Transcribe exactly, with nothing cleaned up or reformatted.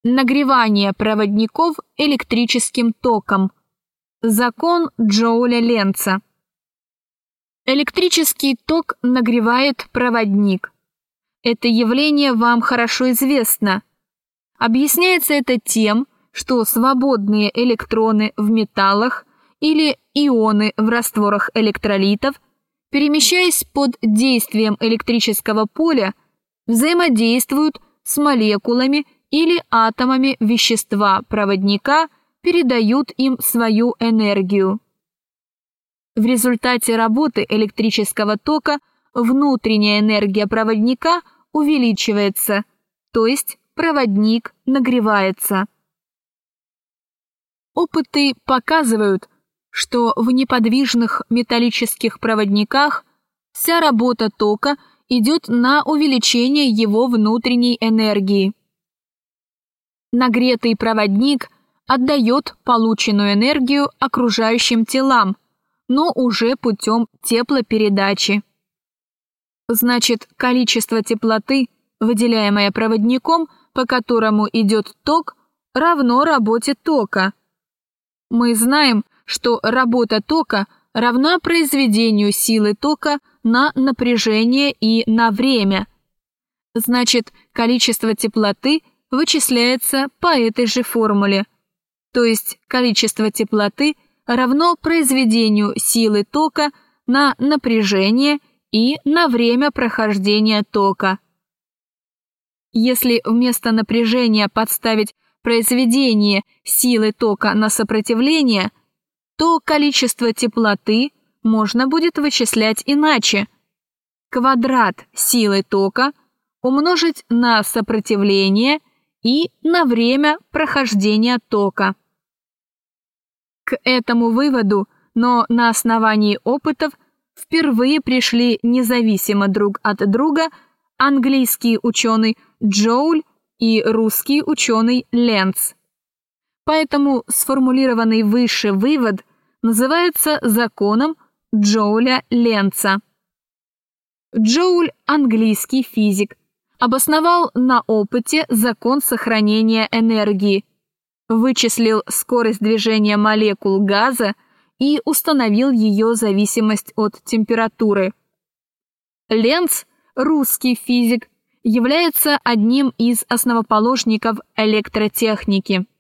Нагревание проводников электрическим током. Закон Джоуля-Ленца. Электрический ток нагревает проводник. Это явление вам хорошо известно. Объясняется это тем, что свободные электроны в металлах или ионы в растворах электролитов, перемещаясь под действием электрического поля, взаимодействуют с молекулами или атомами вещества проводника, передают им свою энергию. В результате работы электрического тока внутренняя энергия проводника увеличивается, то есть проводник нагревается. Опыты показывают, что в неподвижных металлических проводниках вся работа тока идет на увеличение его внутренней энергии. Нагретый проводник отдает полученную энергию окружающим телам, но уже путем теплопередачи. Значит, количество теплоты, выделяемое проводником, по которому идет ток, равно работе тока. Мы знаем, что работа тока равна произведению силы тока на напряжение и на время. Значит, количество теплоты вычисляется по этой же формуле. То есть количество теплоты равно произведению силы тока на напряжение и на время прохождения тока. Если вместо напряжения подставить произведение силы тока на сопротивление, то количество теплоты можно будет вычислять иначе. Квадрат силы тока умножить на сопротивление и на время прохождения тока. К этому выводу, но на основании опытов, впервые пришли независимо друг от друга английский ученый Джоуль и русский ученый Ленц. Поэтому сформулированный выше вывод называется законом Джоуля-Ленца. Джоуль, английский физик, обосновал на опыте закон сохранения энергии, вычислил скорость движения молекул газа и установил ее зависимость от температуры. Ленц, русский физик, является одним из основоположников электротехники.